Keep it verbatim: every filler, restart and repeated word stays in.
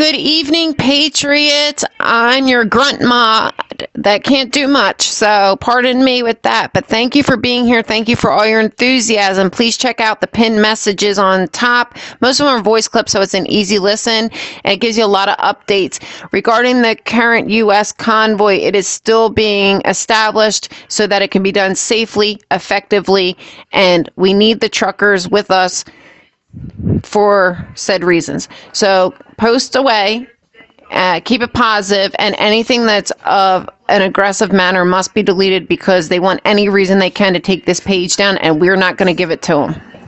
Good evening, Patriots. I'm your grunt mod that can't do much, so pardon me with that. But thank you for being here. Thank you for all your enthusiasm. Please check out the pinned messages on top. Most of them are voice clips, so it's an easy listen, and it gives you a lot of updates. Regarding the current U S convoy, it is still being established so that it can be done safely, effectively, and we need the truckers with us for said reasons. So post away, uh, keep it positive, and anything that's of an aggressive manner must be deleted because they want any reason they can to take this page down, and we're not going to give it to them.